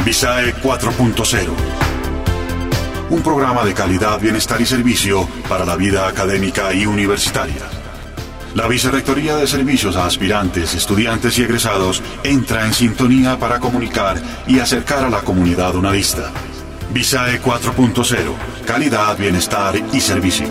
Visae 4.0. Un programa de calidad, bienestar y servicio para la vida académica y universitaria. La Vicerrectoría de Servicios a Aspirantes, Estudiantes y Egresados entra en sintonía para comunicar y acercar a la comunidad unadista. Visae 4.0. Calidad, bienestar y servicio.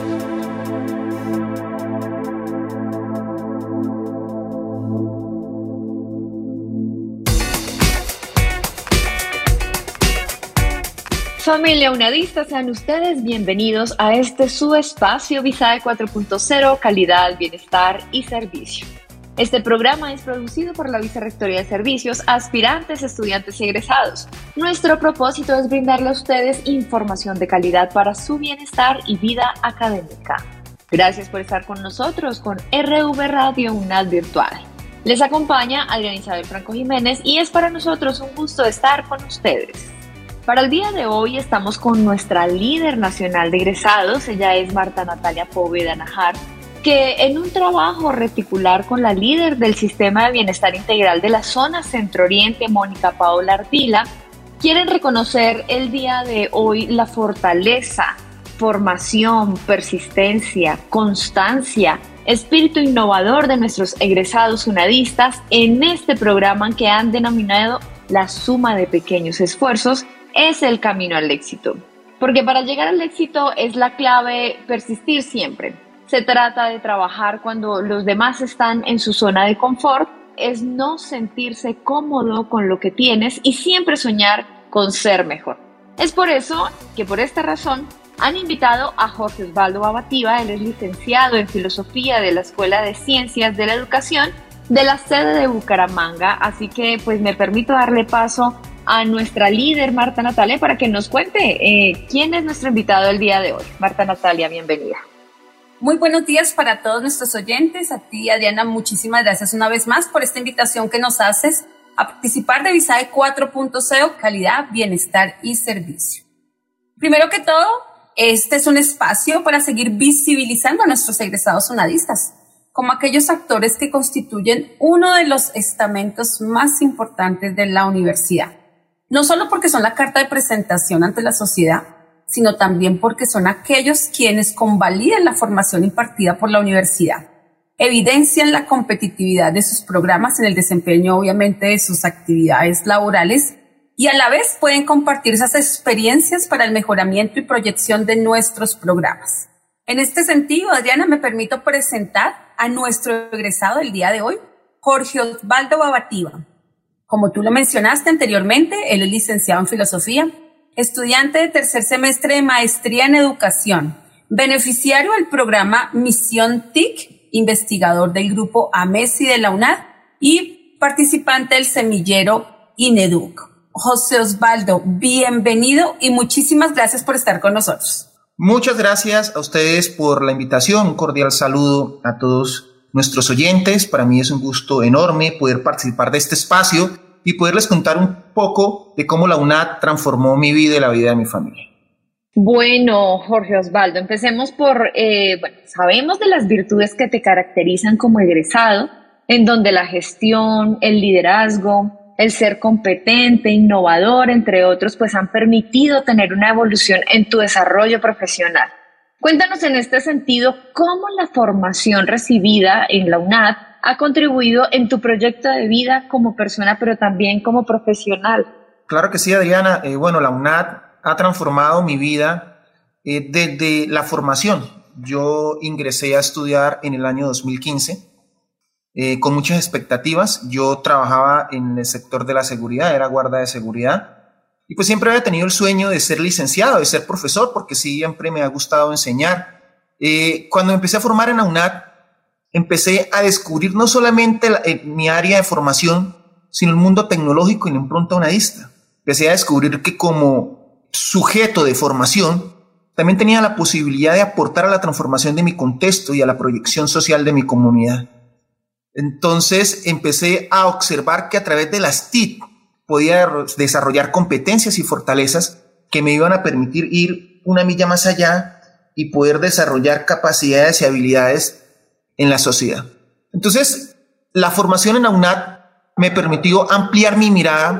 Familia unadista, sean ustedes bienvenidos a este su espacio Visae 4.0, calidad, bienestar y servicio. Este programa es producido por la Vicerrectoría de Servicios a Aspirantes, Estudiantes y Egresados. Nuestro propósito es brindarle a ustedes información de calidad para su bienestar y vida académica. Gracias por estar con nosotros con RV Radio UNAD Virtual. Les acompaña Adriana Isabel Franco Jiménez y es para nosotros un gusto estar con ustedes. Para el día de hoy estamos con nuestra líder nacional de egresados, ella es Marta Natalia Poveda Najar, que en un trabajo reticular con la líder del Sistema de Bienestar Integral de la Zona Centro-Oriente, Mónica Paola Ardila, quieren reconocer el día de hoy la fortaleza, formación, persistencia, constancia, espíritu innovador de nuestros egresados unadistas en este programa que han denominado la suma de pequeños esfuerzos es el camino al éxito. Porque para llegar al éxito es la clave persistir siempre. Se trata de trabajar cuando los demás están en su zona de confort, es no sentirse cómodo con lo que tienes y siempre soñar con ser mejor. Es por eso que por esta razón han invitado a Jorge Osvaldo Babativa, él es licenciado en Filosofía de la Escuela de Ciencias de la Educación de la sede de Bucaramanga, así que pues me permito darle paso a nuestra líder Marta Natalia para que nos cuente quién es nuestro invitado el día de hoy. Marta Natalia, bienvenida. Muy buenos días para todos nuestros oyentes. A ti, Adriana, muchísimas gracias una vez más por esta invitación que nos haces a participar de Visae 4.0, calidad, bienestar y servicio. Primero que todo, este es un espacio para seguir visibilizando a nuestros egresados unadistas como aquellos actores que constituyen uno de los estamentos más importantes de la universidad. No solo porque son la carta de presentación ante la sociedad, sino también porque son aquellos quienes convalidan la formación impartida por la universidad, evidencian la competitividad de sus programas en el desempeño, obviamente, de sus actividades laborales y a la vez pueden compartir esas experiencias para el mejoramiento y proyección de nuestros programas. En este sentido, Adriana, me permito presentar a nuestro egresado del día de hoy, Jorge Osvaldo Babativa. Como tú lo mencionaste anteriormente, él es licenciado en Filosofía, estudiante de tercer semestre de Maestría en Educación, beneficiario del programa Misión TIC, investigador del grupo AMESI de la UNAD y participante del semillero INEDUC. José Osvaldo, bienvenido y muchísimas gracias por estar con nosotros. Muchas gracias a ustedes por la invitación. Un cordial saludo a todos nuestros oyentes. Para mí es un gusto enorme poder participar de este espacio y poderles contar un poco de cómo la UNAD transformó mi vida y la vida de mi familia. Bueno, Jorge Osvaldo, empecemos por, sabemos de las virtudes que te caracterizan como egresado, en donde la gestión, el liderazgo, el ser competente, innovador, entre otros, pues han permitido tener una evolución en tu desarrollo profesional. Cuéntanos en este sentido cómo la formación recibida en la UNAD ha contribuido en tu proyecto de vida como persona, pero también como profesional. Claro que sí, Adriana. La UNAD ha transformado mi vida desde la formación. Yo ingresé a estudiar en el año 2015 con muchas expectativas. Yo trabajaba en el sector de la seguridad, era guarda de seguridad. Y pues siempre había tenido el sueño de ser licenciado, de ser profesor, porque siempre me ha gustado enseñar. Cuando empecé a formar en la UNAD, empecé a descubrir no solamente mi área de formación, sino el mundo tecnológico y la impronta unadista. Empecé a descubrir que como sujeto de formación, también tenía la posibilidad de aportar a la transformación de mi contexto y a la proyección social de mi comunidad. Entonces empecé a observar que a través de las TIC podía desarrollar competencias y fortalezas que me iban a permitir ir una milla más allá y poder desarrollar capacidades y habilidades en la sociedad. Entonces, la formación en la UNAD me permitió ampliar mi mirada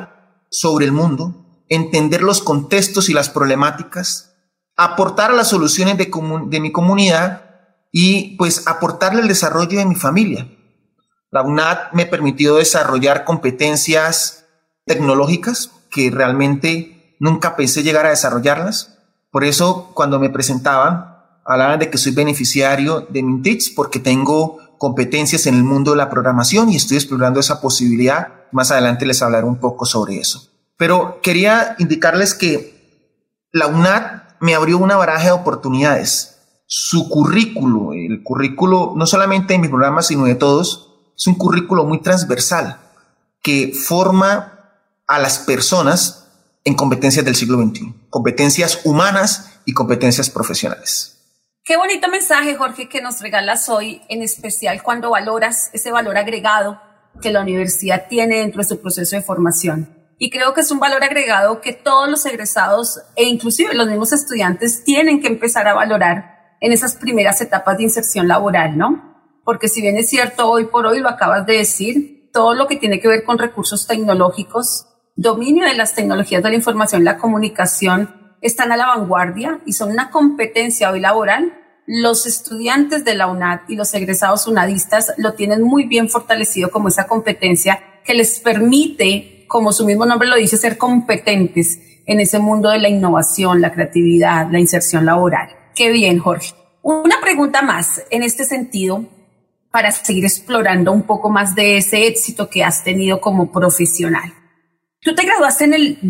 sobre el mundo, entender los contextos y las problemáticas, aportar a las soluciones de mi comunidad y pues aportarle el desarrollo de mi familia. La UNAD me permitió desarrollar competencias tecnológicas que realmente nunca pensé llegar a desarrollarlas. Por eso cuando me presentaban, hablaban de que soy beneficiario de Mintix porque tengo competencias en el mundo de la programación y estoy explorando esa posibilidad. Más adelante les hablaré un poco sobre eso. Pero quería indicarles que la UNAD me abrió una baraja de oportunidades. Su currículo, el currículo no solamente de mi programa, sino de todos, es un currículo muy transversal que forma a las personas en competencias del siglo XXI, competencias humanas y competencias profesionales. Qué bonito mensaje, Jorge, que nos regalas hoy, en especial cuando valoras ese valor agregado que la universidad tiene dentro de su proceso de formación. Y creo que es un valor agregado que todos los egresados e inclusive los mismos estudiantes tienen que empezar a valorar en esas primeras etapas de inserción laboral, ¿no? Porque si bien es cierto, hoy por hoy lo acabas de decir, todo lo que tiene que ver con recursos tecnológicos, dominio de las tecnologías de la información y la comunicación están a la vanguardia y son una competencia hoy laboral. Los estudiantes de la UNAD y los egresados unadistas lo tienen muy bien fortalecido como esa competencia que les permite, como su mismo nombre lo dice, ser competentes en ese mundo de la innovación, la creatividad, la inserción laboral. Qué bien, Jorge. Una pregunta más en este sentido, para seguir explorando un poco más de ese éxito que has tenido como profesional. Tú te graduaste en el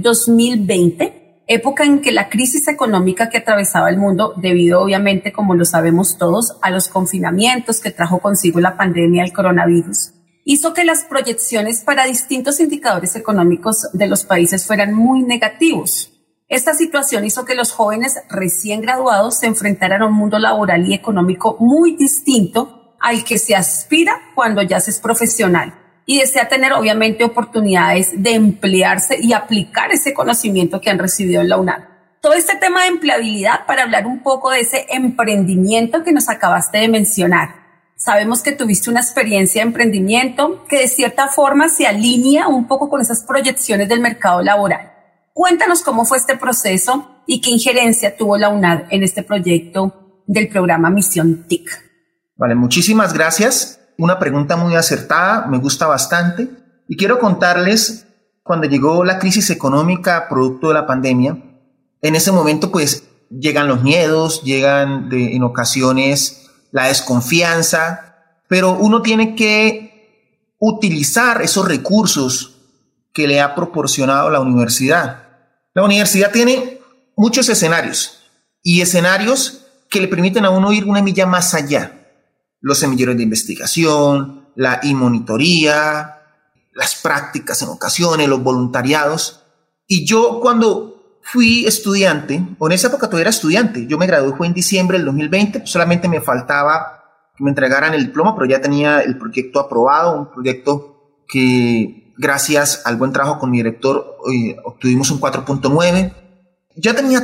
2020, época en que la crisis económica que atravesaba el mundo, debido obviamente, como lo sabemos todos, a los confinamientos que trajo consigo la pandemia del coronavirus, hizo que las proyecciones para distintos indicadores económicos de los países fueran muy negativos. Esta situación hizo que los jóvenes recién graduados se enfrentaran a un mundo laboral y económico muy distinto al que se aspira cuando ya se es profesional y desea tener obviamente oportunidades de emplearse y aplicar ese conocimiento que han recibido en la UNAD. Todo este tema de empleabilidad para hablar un poco de ese emprendimiento que nos acabaste de mencionar. Sabemos que tuviste una experiencia de emprendimiento que de cierta forma se alinea un poco con esas proyecciones del mercado laboral. Cuéntanos cómo fue este proceso y qué injerencia tuvo la UNAD en este proyecto del programa Misión TIC. Vale, muchísimas gracias. Una pregunta muy acertada, me gusta bastante. Y quiero contarles, cuando llegó la crisis económica producto de la pandemia, en ese momento pues llegan los miedos, en ocasiones la desconfianza, pero uno tiene que utilizar esos recursos que le ha proporcionado la universidad. La universidad tiene muchos escenarios y escenarios que le permiten a uno ir una milla más allá. Los semilleros de investigación, la e-monitoría, las prácticas en ocasiones, los voluntariados. Y yo cuando fui estudiante, o en esa época todavía era estudiante, yo me gradué fue en diciembre del 2020, solamente me faltaba que me entregaran el diploma, pero ya tenía el proyecto aprobado, un proyecto que gracias al buen trabajo con mi director obtuvimos un 4.9. Ya tenía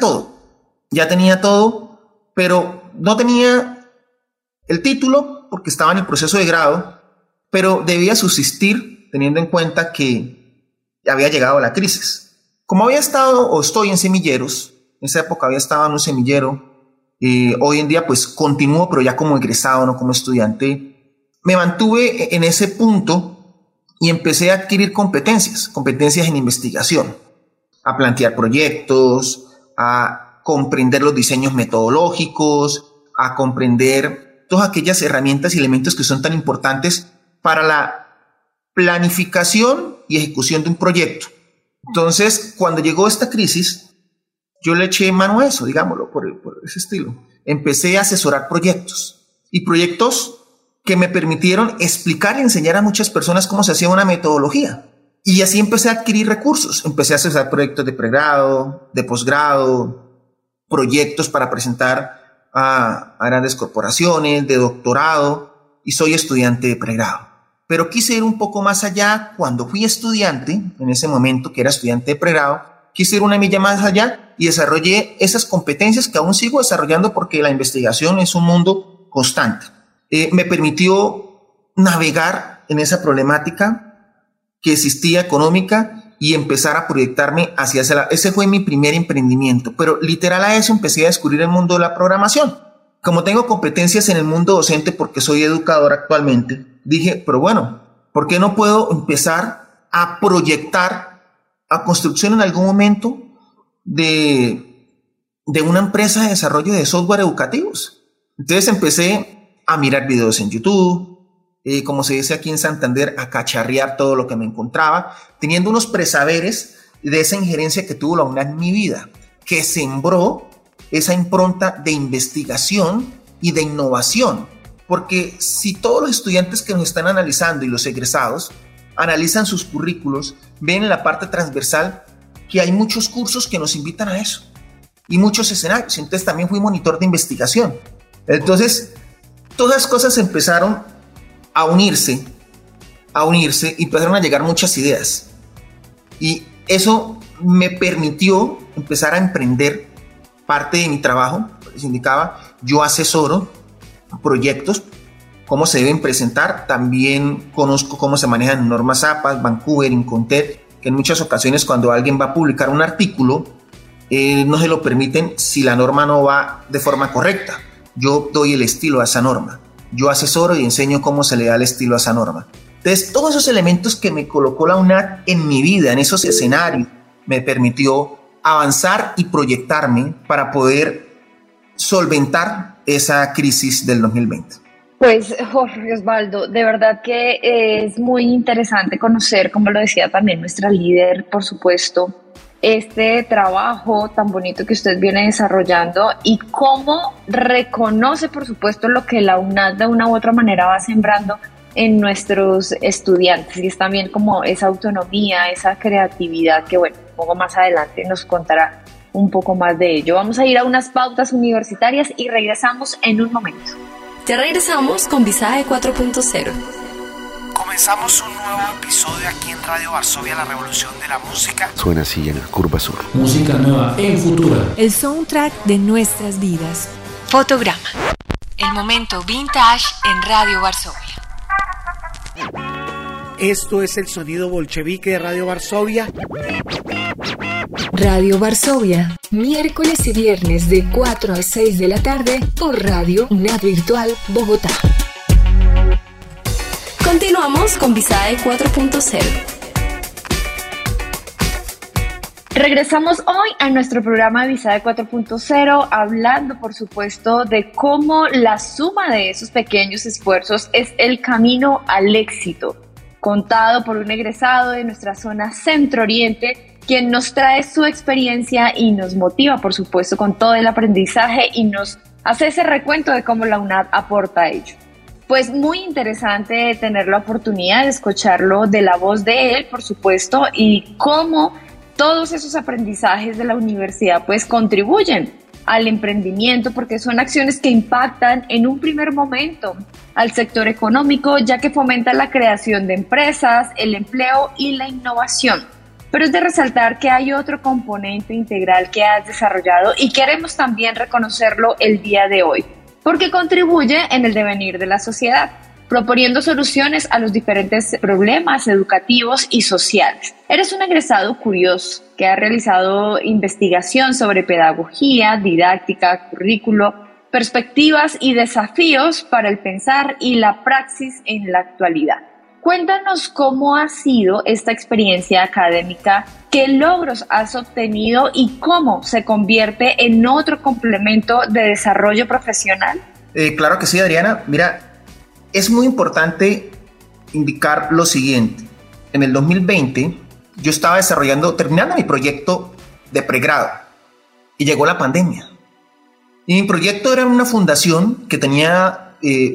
todo, pero no tenía el título porque estaba en el proceso de grado, pero debía subsistir teniendo en cuenta que había llegado la crisis. Como había estado o estoy en semilleros, en esa época había estado en un semillero, hoy en día pues continúo, pero ya como egresado, no como estudiante, me mantuve en ese punto y empecé a adquirir competencias en investigación, a plantear proyectos, a comprender los diseños metodológicos, a comprender todas aquellas herramientas y elementos que son tan importantes para la planificación y ejecución de un proyecto. Entonces, cuando llegó esta crisis, yo le eché mano a eso, digámoslo, por ese estilo. Empecé a asesorar proyectos y proyectos que me permitieron explicar y enseñar a muchas personas cómo se hacía una metodología. Y así empecé a adquirir recursos. Empecé a asesorar proyectos de pregrado, de posgrado, proyectos para presentar a grandes corporaciones, de doctorado, y soy estudiante de pregrado. Pero quise ir un poco más allá. Cuando fui estudiante, en ese momento que era estudiante de pregrado, quise ir una milla más allá y desarrollé esas competencias que aún sigo desarrollando porque la investigación es un mundo constante. Me permitió navegar en esa problemática que existía económica y empezar a proyectarme hacia ese lado. Ese fue mi primer emprendimiento, pero literal a eso empecé a descubrir el mundo de la programación. Como tengo competencias en el mundo docente porque soy educador actualmente, dije, pero bueno, ¿por qué no puedo empezar a proyectar a construcción en algún momento de una empresa de desarrollo de software educativos? Entonces empecé a mirar videos en YouTube, como se dice aquí en Santander, a cacharrear todo lo que me encontraba, teniendo unos presaberes de esa injerencia que tuvo la UNAD en mi vida, que sembró esa impronta de investigación y de innovación. Porque si todos los estudiantes que nos están analizando y los egresados analizan sus currículos, ven en la parte transversal que hay muchos cursos que nos invitan a eso y muchos escenarios. Entonces también fui monitor de investigación. Entonces todas las cosas empezaron a unirse y empezaron a llegar muchas ideas. Y eso me permitió empezar a emprender parte de mi trabajo. Les indicaba, yo asesoro proyectos, cómo se deben presentar. También conozco cómo se manejan normas APA, Vancouver, Incontel, que en muchas ocasiones cuando alguien va a publicar un artículo, no se lo permiten si la norma no va de forma correcta. Yo doy el estilo a esa norma. Yo asesoro y enseño cómo se le da el estilo a esa norma. Entonces, todos esos elementos que me colocó la UNAD en mi vida, en esos escenarios, me permitió avanzar y proyectarme para poder solventar esa crisis del 2020. Pues Jorge Osvaldo, de verdad que es muy interesante conocer, como lo decía también nuestra líder, por supuesto, este trabajo tan bonito que usted viene desarrollando y cómo reconoce, por supuesto, lo que la UNAD de una u otra manera va sembrando en nuestros estudiantes, y es también como esa autonomía, esa creatividad que, bueno, un poco más adelante nos contará un poco más de ello. Vamos a ir a unas pautas universitarias y regresamos en un momento. Ya regresamos con Visae 4.0. Comenzamos un nuevo episodio aquí en Radio Varsovia, la revolución de la música. Suena así en la curva sur. Música nueva en Futura. El soundtrack de nuestras vidas. Fotograma. El momento vintage en Radio Varsovia. Esto es el sonido bolchevique de Radio Varsovia. Radio Varsovia, miércoles y viernes de 4 a 6 de la tarde por Radio UNAD Virtual Bogotá. Continuamos con Visae 4.0. Regresamos hoy a nuestro programa Visae 4.0 hablando, por supuesto, de cómo la suma de esos pequeños esfuerzos es el camino al éxito, contado por un egresado de nuestra zona Centro-Oriente, quien nos trae su experiencia y nos motiva, por supuesto, con todo el aprendizaje y nos hace ese recuento de cómo la UNAD aporta a ello. Pues muy interesante tener la oportunidad de escucharlo de la voz de él, por supuesto, y cómo todos esos aprendizajes de la universidad pues contribuyen al emprendimiento, porque son acciones que impactan en un primer momento al sector económico, ya que fomentan la creación de empresas, el empleo y la innovación. Pero es de resaltar que hay otro componente integral que has desarrollado y queremos también reconocerlo el día de hoy, porque contribuye en el devenir de la sociedad, proponiendo soluciones a los diferentes problemas educativos y sociales. Eres un egresado curioso que ha realizado investigación sobre pedagogía, didáctica, currículo, perspectivas y desafíos para el pensar y la praxis en la actualidad. Cuéntanos cómo ha sido esta experiencia académica, qué logros has obtenido y cómo se convierte en otro complemento de desarrollo profesional. Claro que sí, Adriana. Mira, es muy importante indicar lo siguiente. En el 2020 yo estaba terminando mi proyecto de pregrado y llegó la pandemia. Y mi proyecto era una fundación que tenía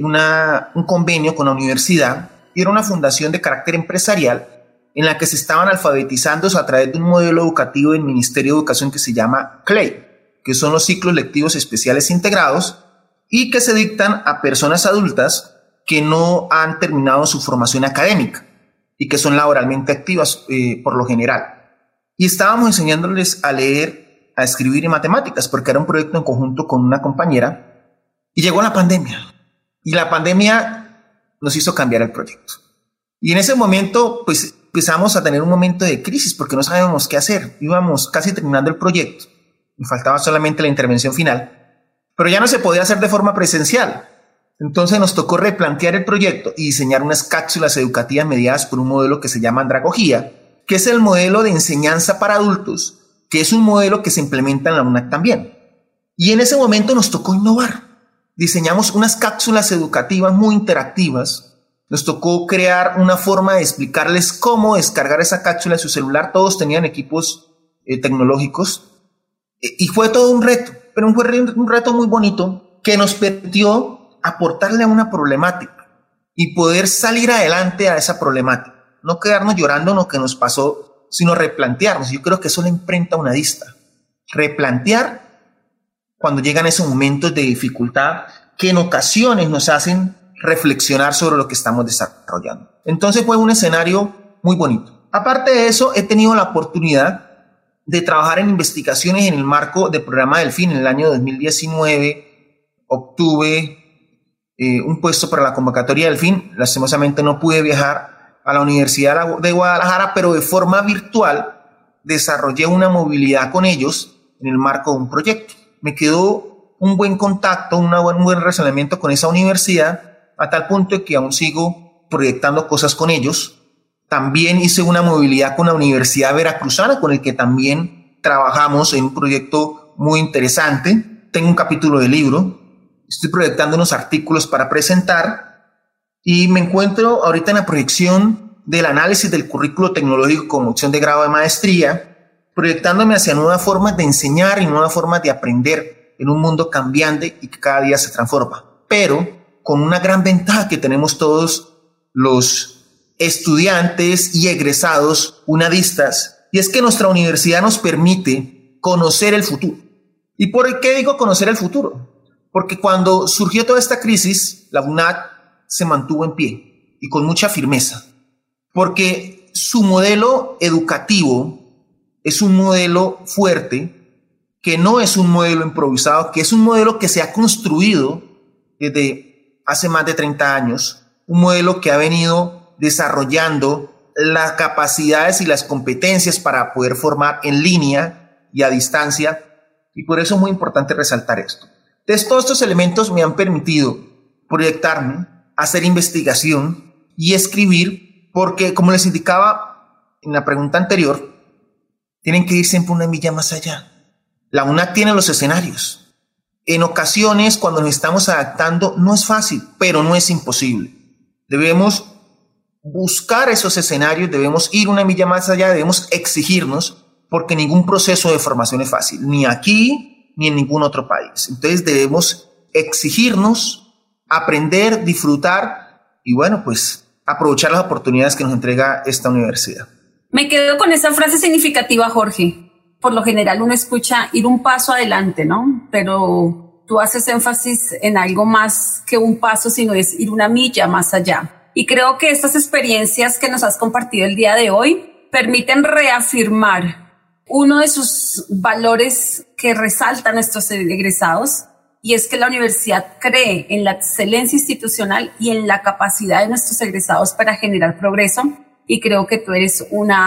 un convenio con la universidad. Y era una fundación de carácter empresarial en la que se estaban alfabetizando a través de un modelo educativo del Ministerio de Educación que se llama CLEI, que son los ciclos lectivos especiales integrados y que se dictan a personas adultas que no han terminado su formación académica y que son laboralmente activas por lo general. Y estábamos enseñándoles a leer, a escribir y matemáticas, porque era un proyecto en conjunto con una compañera, y llegó la pandemia. Y la pandemia nos hizo cambiar el proyecto. Y en ese momento, pues, empezamos a tener un momento de crisis porque no sabíamos qué hacer. Íbamos casi terminando el proyecto y faltaba solamente la intervención final, pero ya no se podía hacer de forma presencial. Entonces nos tocó replantear el proyecto y diseñar unas cápsulas educativas mediadas por un modelo que se llama andragogía, que es el modelo de enseñanza para adultos, que es un modelo que se implementa en la UNAC también. Y en ese momento nos tocó innovar. Diseñamos unas cápsulas educativas muy interactivas. Nos tocó crear una forma de explicarles cómo descargar esa cápsula en su celular. Todos tenían equipos tecnológicos. Y fue todo un reto, pero un reto muy bonito que nos permitió aportarle a una problemática y poder salir adelante a esa problemática. No quedarnos llorando en lo que nos pasó, sino replantearnos. Yo creo que eso le imprenta unadista. Replantear cuando llegan esos momentos de dificultad que en ocasiones nos hacen reflexionar sobre lo que estamos desarrollando. Entonces fue un escenario muy bonito. Aparte de eso, he tenido la oportunidad de trabajar en investigaciones en el marco del programa Delfín. En el año 2019 obtuve un puesto para la convocatoria Delfín. Lastimosamente no pude viajar a la Universidad de Guadalajara, pero de forma virtual desarrollé una movilidad con ellos en el marco de un proyecto. Me quedó un buen contacto, un buen relacionamiento con esa universidad, a tal punto de que aún sigo proyectando cosas con ellos. También hice una movilidad con la Universidad Veracruzana, con el que también trabajamos en un proyecto muy interesante. Tengo un capítulo de libro, estoy proyectando unos artículos para presentar y me encuentro ahorita en la proyección del análisis del currículo tecnológico con opción de grado de maestría, proyectándome hacia nuevas formas de enseñar y nuevas formas de aprender en un mundo cambiante y que cada día se transforma, pero con una gran ventaja que tenemos todos los estudiantes y egresados unadistas, y es que nuestra universidad nos permite conocer el futuro. ¿Y por qué digo conocer el futuro? Porque cuando surgió toda esta crisis, la UNAD se mantuvo en pie y con mucha firmeza, porque su modelo educativo es un modelo fuerte, que no es un modelo improvisado, que es un modelo que se ha construido desde hace más de 30 años, un modelo que ha venido desarrollando las capacidades y las competencias para poder formar en línea y a distancia, y por eso es muy importante resaltar esto. Entonces, todos estos elementos me han permitido proyectarme, hacer investigación y escribir, porque como les indicaba en la pregunta anterior, tienen que ir siempre una milla más allá. La UNAC tiene los escenarios. En ocasiones, cuando nos estamos adaptando, no es fácil, pero no es imposible. Debemos buscar esos escenarios, debemos ir una milla más allá, debemos exigirnos, porque ningún proceso de formación es fácil, ni aquí ni en ningún otro país. Entonces debemos exigirnos, aprender, disfrutar y bueno, pues aprovechar las oportunidades que nos entrega esta universidad. Me quedo con esa frase significativa, Jorge. Por lo general uno escucha ir un paso adelante, ¿no? Pero tú haces énfasis en algo más que un paso, sino es ir una milla más allá. Y creo que estas experiencias que nos has compartido el día de hoy permiten reafirmar uno de sus valores que resaltan nuestros egresados, y es que la universidad cree en la excelencia institucional y en la capacidad de nuestros egresados para generar progreso, y creo que tú eres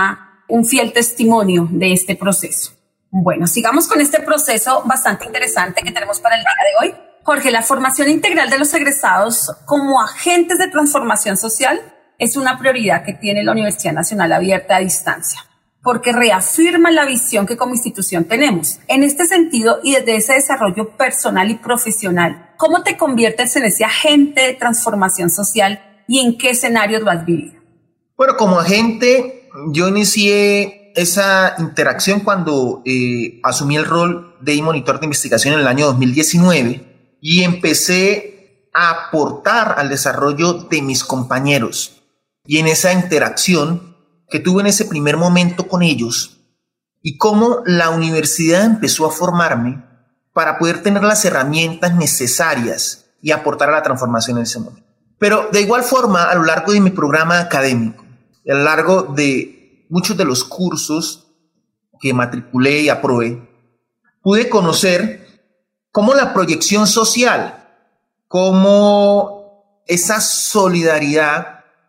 un fiel testimonio de este proceso. Bueno, sigamos con este proceso bastante interesante que tenemos para el día de hoy. Jorge, la formación integral de los egresados como agentes de transformación social es una prioridad que tiene la Universidad Nacional Abierta a Distancia, porque reafirma la visión que como institución tenemos. En este sentido, y desde ese desarrollo personal y profesional, ¿cómo te conviertes en ese agente de transformación social y en qué escenarios lo has vivido? Bueno, como agente, yo inicié esa interacción cuando asumí el rol de monitor de investigación en el año 2019 y empecé a aportar al desarrollo de mis compañeros. Y en esa interacción que tuve en ese primer momento con ellos y cómo la universidad empezó a formarme para poder tener las herramientas necesarias y aportar a la transformación en ese momento. Pero de igual forma, a lo largo de mi programa académico, a lo largo de muchos de los cursos que matriculé y aprobé, pude conocer cómo la proyección social, cómo esa solidaridad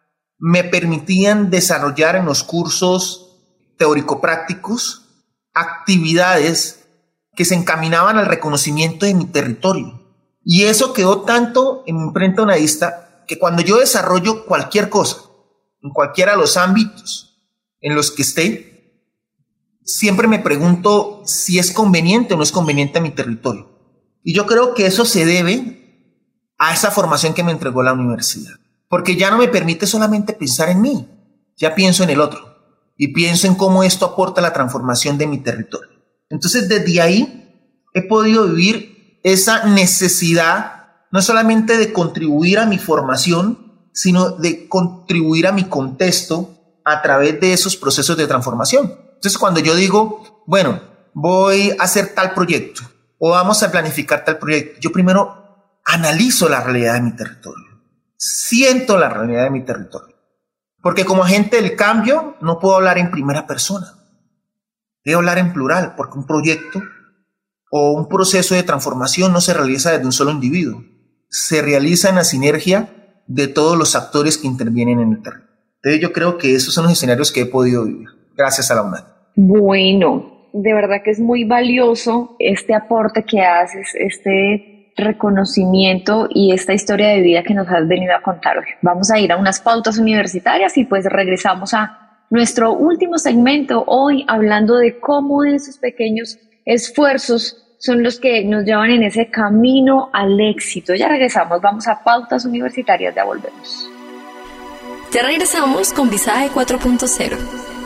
me permitían desarrollar en los cursos teórico-prácticos actividades que se encaminaban al reconocimiento de mi territorio. Y eso quedó tanto en mi imprenta unadista que cuando yo desarrollo cualquier cosa, en cualquiera de los ámbitos en los que esté, siempre me pregunto si es conveniente o no es conveniente a mi territorio. Y yo creo que eso se debe a esa formación que me entregó la universidad. Porque ya no me permite solamente pensar en mí, ya pienso en el otro y pienso en cómo esto aporta a la transformación de mi territorio. Entonces, desde ahí he podido vivir esa necesidad no solamente de contribuir a mi formación, sino de contribuir a mi contexto a través de esos procesos de transformación. Entonces, cuando yo digo, bueno, voy a hacer tal proyecto o vamos a planificar tal proyecto, yo primero analizo la realidad de mi territorio. Siento la realidad de mi territorio. Porque como agente del cambio no puedo hablar en primera persona. Debo hablar en plural, porque un proyecto o un proceso de transformación no se realiza desde un solo individuo. Se realiza en la sinergia de todos los actores que intervienen en el terreno. Entonces yo creo que esos son los escenarios que he podido vivir, gracias a la UNAD. Bueno, de verdad que es muy valioso este aporte que haces, este reconocimiento y esta historia de vida que nos has venido a contar hoy. Vamos a ir a unas pautas universitarias y pues regresamos a nuestro último segmento hoy hablando de cómo esos pequeños esfuerzos son los que nos llevan en ese camino al éxito. Ya regresamos, vamos a pautas universitarias, ya volvemos. Ya regresamos con Visae 4.0.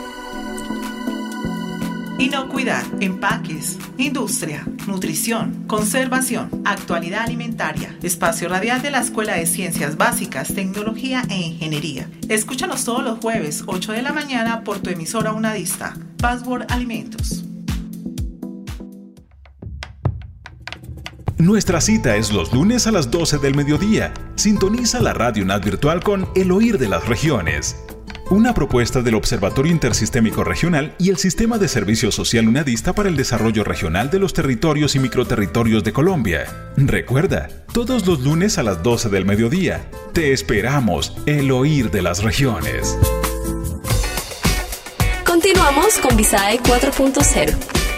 Inocuidad, empaques, industria, nutrición, conservación, actualidad alimentaria, espacio radial de la Escuela de Ciencias Básicas, Tecnología e Ingeniería. Escúchanos todos los jueves, 8 de la mañana, por tu emisora unadista, Password Alimentos. Nuestra cita es los lunes a las 12 del mediodía. Sintoniza la Radio UNAD Virtual con El Oír de las Regiones. Una propuesta del Observatorio Intersistémico Regional y el Sistema de Servicio Social Unadista para el Desarrollo Regional de los Territorios y Microterritorios de Colombia. Recuerda, todos los lunes a las 12 del mediodía. Te esperamos, El Oír de las Regiones. Continuamos con Visae 4.0.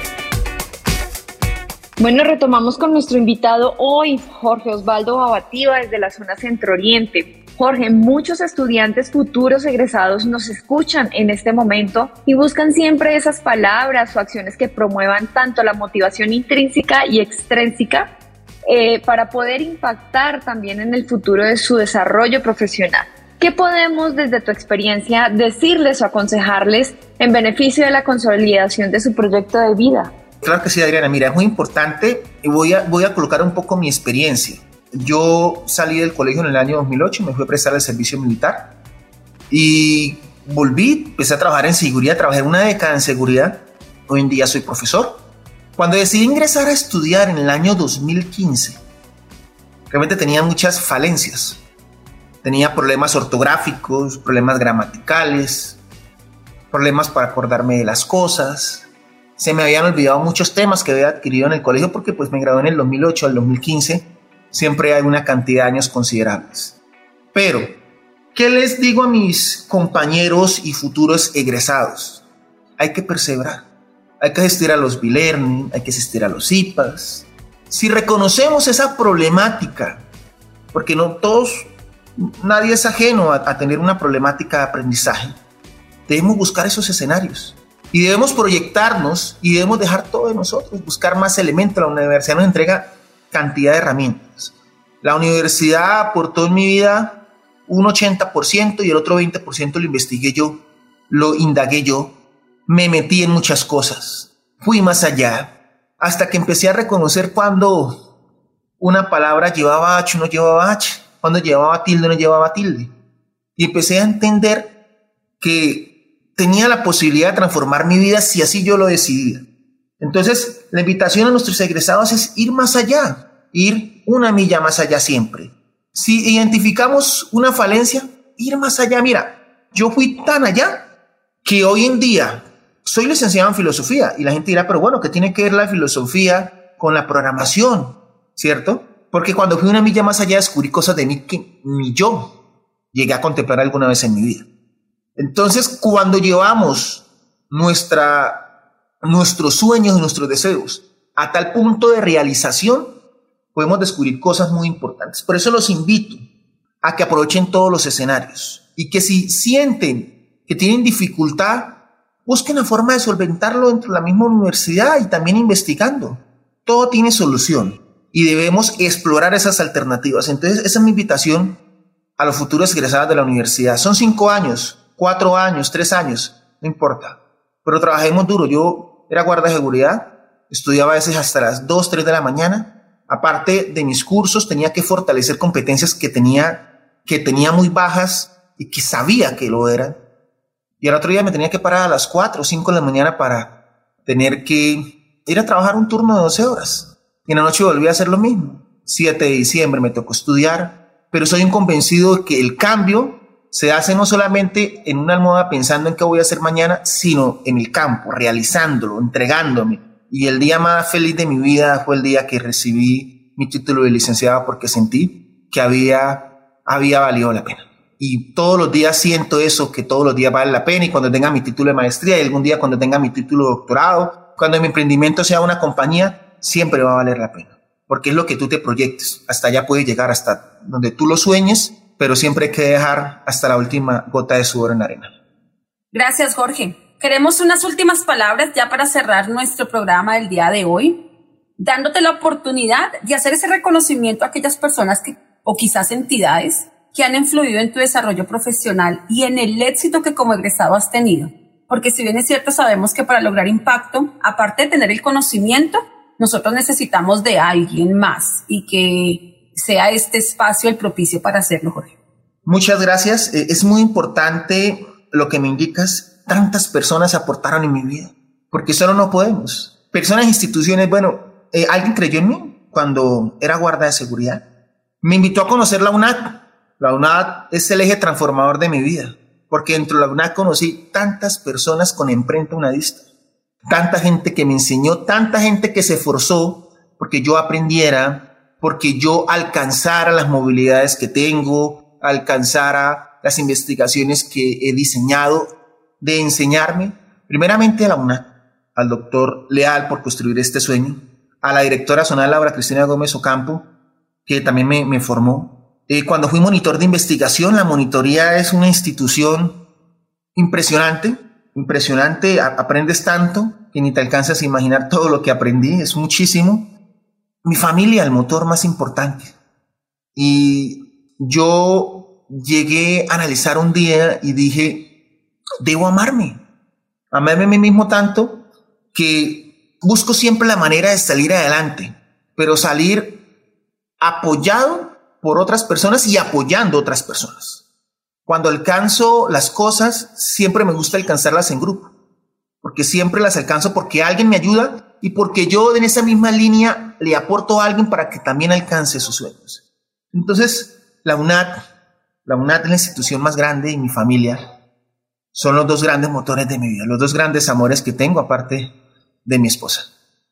Bueno, retomamos con nuestro invitado hoy, Jorge Osvaldo Babativa, desde la zona Centro-Oriente. Jorge, muchos estudiantes futuros egresados nos escuchan en este momento y buscan siempre esas palabras o acciones que promuevan tanto la motivación intrínseca y extrínseca para poder impactar también en el futuro de su desarrollo profesional. ¿Qué podemos desde tu experiencia decirles o aconsejarles en beneficio de la consolidación de su proyecto de vida? Claro que sí, Adriana. Mira, es muy importante y voy a colocar un poco mi experiencia. Yo salí del colegio en el año 2008, me fui a prestar el servicio militar y volví, empecé a trabajar en seguridad, trabajé una década en seguridad, hoy en día soy profesor. Cuando decidí ingresar a estudiar en el año 2015, realmente tenía muchas falencias. Tenía problemas ortográficos, problemas gramaticales, problemas para acordarme de las cosas. Se me habían olvidado muchos temas que había adquirido en el colegio porque pues me gradué en el 2008 al 2015. Siempre hay una cantidad de años considerables. Pero, ¿qué les digo a mis compañeros y futuros egresados? Hay que perseverar. Hay que asistir a los B-Learning, hay que asistir a los IPAs. Si reconocemos esa problemática, porque nadie es ajeno a tener una problemática de aprendizaje, debemos buscar esos escenarios. Y debemos proyectarnos y debemos dejar todo de nosotros, buscar más elementos. La universidad nos entrega cantidad de herramientas. La universidad aportó en mi vida un 80% y el otro 20% lo investigué yo, lo indagué yo, me metí en muchas cosas, fui más allá, hasta que empecé a reconocer cuando una palabra llevaba H o no llevaba H, cuando llevaba tilde o no llevaba tilde. Y empecé a entender que tenía la posibilidad de transformar mi vida si así yo lo decidía. Entonces, la invitación a nuestros egresados es ir más allá, ir una milla más allá siempre. Si identificamos una falencia, ir más allá. Mira, yo fui tan allá que hoy en día soy licenciado en filosofía y la gente dirá, pero bueno, ¿qué tiene que ver la filosofía con la programación? ¿Cierto? Porque cuando fui una milla más allá descubrí cosas de mí que ni yo llegué a contemplar alguna vez en mi vida. Entonces, cuando llevamos nuestros sueños y nuestros deseos a tal punto de realización, podemos descubrir cosas muy importantes. Por eso los invito a que aprovechen todos los escenarios y que si sienten que tienen dificultad, busquen la forma de solventarlo dentro de la misma universidad y también investigando. Todo tiene solución y debemos explorar esas alternativas. Entonces, esa es mi invitación a los futuros egresados de la universidad. Son 5 años, 4 años, 3 años, no importa. Pero trabajemos duro. Yo era guardia de seguridad, estudiaba a veces hasta las 2, 3 de la mañana. Aparte de mis cursos, tenía que fortalecer competencias que tenía muy bajas y que sabía que lo eran. Y al otro día me tenía que parar a las 4 o 5 de la mañana para tener que ir a trabajar un turno de 12 horas. Y en la noche volví a hacer lo mismo. 7 de diciembre me tocó estudiar, pero soy un convencido de que el cambio se hace no solamente en una almohada pensando en qué voy a hacer mañana, sino en el campo, realizándolo, entregándome. Y el día más feliz de mi vida fue el día que recibí mi título de licenciado, porque sentí que había valido la pena. Y todos los días siento eso, que todos los días vale la pena. Y cuando tenga mi título de maestría y algún día cuando tenga mi título de doctorado, cuando mi emprendimiento sea una compañía, siempre va a valer la pena. Porque es lo que tú te proyectes. Hasta allá puedes llegar, hasta donde tú lo sueñes, pero siempre hay que dejar hasta la última gota de sudor en la arena. Gracias, Jorge. Queremos unas últimas palabras ya para cerrar nuestro programa del día de hoy, dándote la oportunidad de hacer ese reconocimiento a aquellas personas o quizás entidades que han influido en tu desarrollo profesional y en el éxito que como egresado has tenido. Porque si bien es cierto, sabemos que para lograr impacto, aparte de tener el conocimiento, nosotros necesitamos de alguien más y que sea este espacio el propicio para hacerlo, Jorge. Muchas gracias. Es muy importante lo que me indicas. Tantas personas aportaron en mi vida, porque solo no podemos. Personas, instituciones, alguien creyó en mí cuando era guardia de seguridad. Me invitó a conocer la UNAD. La UNAD es el eje transformador de mi vida, porque dentro de la UNAD conocí tantas personas con emprenta unadista, tanta gente que me enseñó, tanta gente que se esforzó porque yo aprendiera, porque yo alcanzara las movilidades que tengo, alcanzara las investigaciones que he diseñado, de enseñarme, primeramente a la UNAD, al doctor Leal por construir este sueño, a la directora zonal Laura Cristina Gómez Ocampo, que también me formó. Cuando fui monitor de investigación, la monitoría es una institución impresionante, aprendes tanto que ni te alcanzas a imaginar todo lo que aprendí, es muchísimo. Mi familia, el motor más importante. Y yo llegué a analizar un día y dije, debo amarme a mí mismo tanto que busco siempre la manera de salir adelante, pero salir apoyado por otras personas y apoyando a otras personas. Cuando alcanzo las cosas, siempre me gusta alcanzarlas en grupo, porque siempre las alcanzo porque alguien me ayuda y porque yo en esa misma línea le aporto a alguien para que también alcance sus sueños. Entonces, la UNAD es la institución más grande y mi familia son los dos grandes motores de mi vida, los dos grandes amores que tengo, aparte de mi esposa.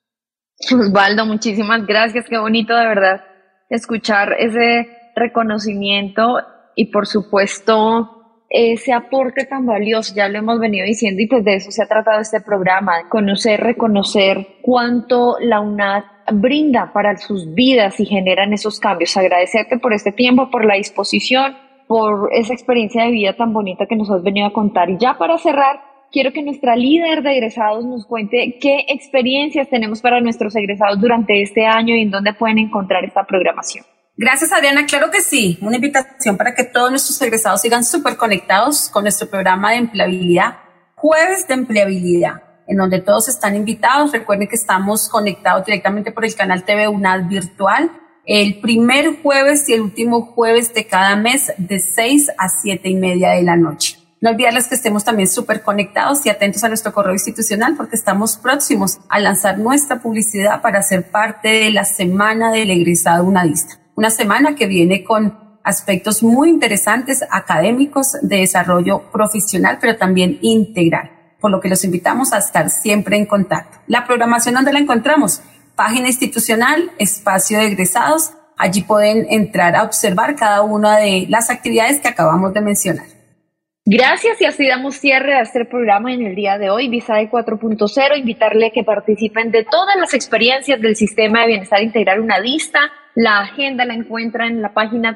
Osvaldo, muchísimas gracias, qué bonito de verdad escuchar ese reconocimiento y por supuesto ese aporte tan valioso, ya lo hemos venido diciendo y pues de eso se ha tratado este programa, conocer, reconocer cuánto la UNAD brinda para sus vidas y generan esos cambios. Agradecerte por este tiempo, por la disposición, por esa experiencia de vida tan bonita que nos has venido a contar. Y ya para cerrar, quiero que nuestra líder de egresados nos cuente qué experiencias tenemos para nuestros egresados durante este año y en dónde pueden encontrar esta programación. Gracias, Adriana. Claro que sí. Una invitación para que todos nuestros egresados sigan súper conectados con nuestro programa de empleabilidad, Jueves de Empleabilidad, en donde todos están invitados. Recuerden que estamos conectados directamente por el canal TV UNAD Virtual, el primer jueves y el último jueves de cada mes de 6 a 7:30 de la noche. No olvidarles que estemos también súper conectados y atentos a nuestro correo institucional porque estamos próximos a lanzar nuestra publicidad para ser parte de la Semana del Egresado Unadista. Una semana que viene con aspectos muy interesantes académicos de desarrollo profesional, pero también integral, por lo que los invitamos a estar siempre en contacto. La programación, ¿dónde la encontramos? Página institucional, espacio de egresados. Allí pueden entrar a observar cada una de las actividades que acabamos de mencionar. Gracias, y así damos cierre a este programa en el día de hoy, Visae 4.0. Invitarle a que participen de todas las experiencias del Sistema de Bienestar Integral UNADista. La agenda la encuentran en la página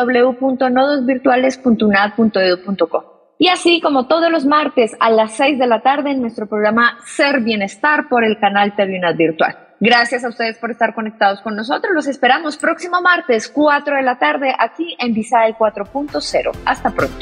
www.nodosvirtuales.unad.edu.co. Y así como todos los martes a las 6 de la tarde en nuestro programa Ser Bienestar por el canal TV UNAD Virtual. Gracias a ustedes por estar conectados con nosotros. Los esperamos próximo martes, 4 de la tarde, aquí en Visae 4.0. Hasta pronto.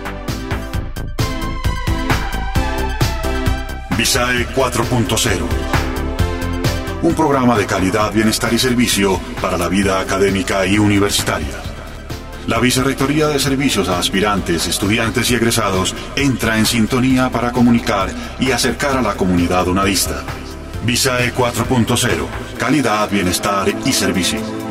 Visae 4.0. Un programa de calidad, bienestar y servicio para la vida académica y universitaria. La Vicerrectoría de Servicios a Aspirantes, Estudiantes y Egresados entra en sintonía para comunicar y acercar a la comunidad unadista. Visae 4.0. Calidad, bienestar y servicio.